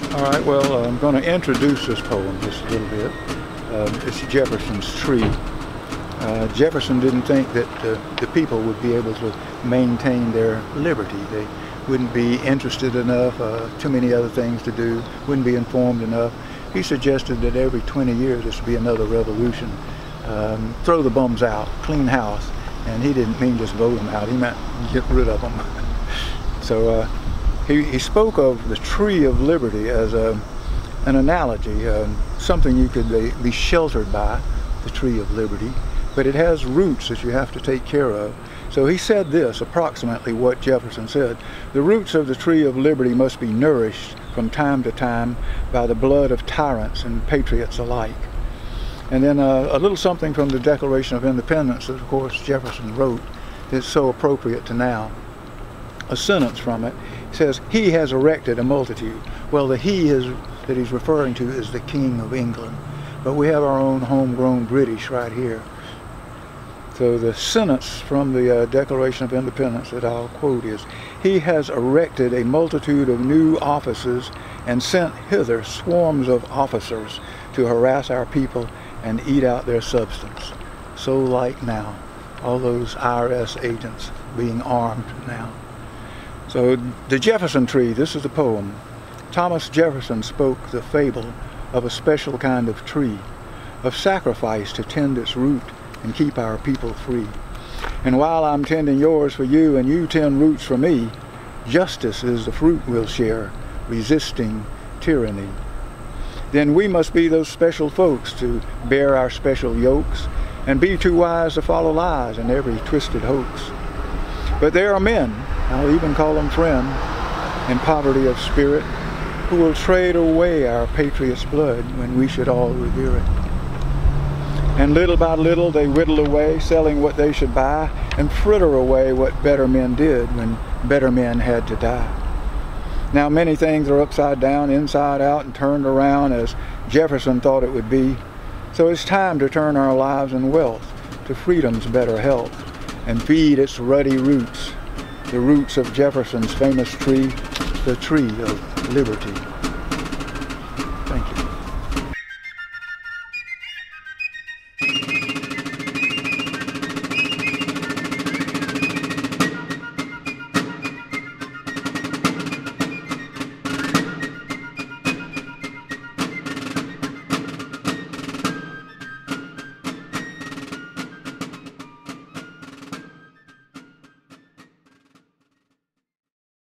All right, well, I'm going to introduce this poem just a little bit. It's Jefferson's Tree. Jefferson didn't think that the people would be able to maintain their liberty. They wouldn't be interested enough, too many other things to do, wouldn't be informed enough. He suggested that every 20 years this would be another revolution. Throw the bums out, clean house. And he didn't mean just vote them out, he meant get rid of them. So he spoke of the tree of liberty as an analogy, something you could be sheltered by, the tree of liberty, but it has roots that you have to take care of. So he said this, approximately what Jefferson said: the roots of the tree of liberty must be nourished from time to time by the blood of tyrants and patriots alike. And then a little something from the Declaration of Independence that, of course, Jefferson wrote, is so appropriate to now. A sentence from it says, "He has erected a multitude." Well, the he that he's referring to is the King of England. But we have our own homegrown British right here. So the sentence from the Declaration of Independence that I'll quote is, "He has erected a multitude of new offices and sent hither swarms of officers to harass our people and eat out their substance." So like now, all those IRS agents being armed now. So the Jefferson Tree, this is the poem. Thomas Jefferson spoke the fable of a special kind of tree, of sacrifice to tend its root and keep our people free. And while I'm tending yours for you and you tend roots for me, justice is the fruit we'll share, resisting tyranny. Then we must be those special folks to bear our special yokes and be too wise to follow lies and every twisted hoax. But there are men, I'll even call them friend, in poverty of spirit, who will trade away our patriots' blood when we should all revere it. And little by little they whittle away, selling what they should buy, and fritter away what better men did when better men had to die. Now many things are upside down, inside out, and turned around as Jefferson thought it would be. So it's time to turn our lives and wealth to freedom's better health and feed its ruddy roots, the roots of Jefferson's famous tree, the tree of liberty.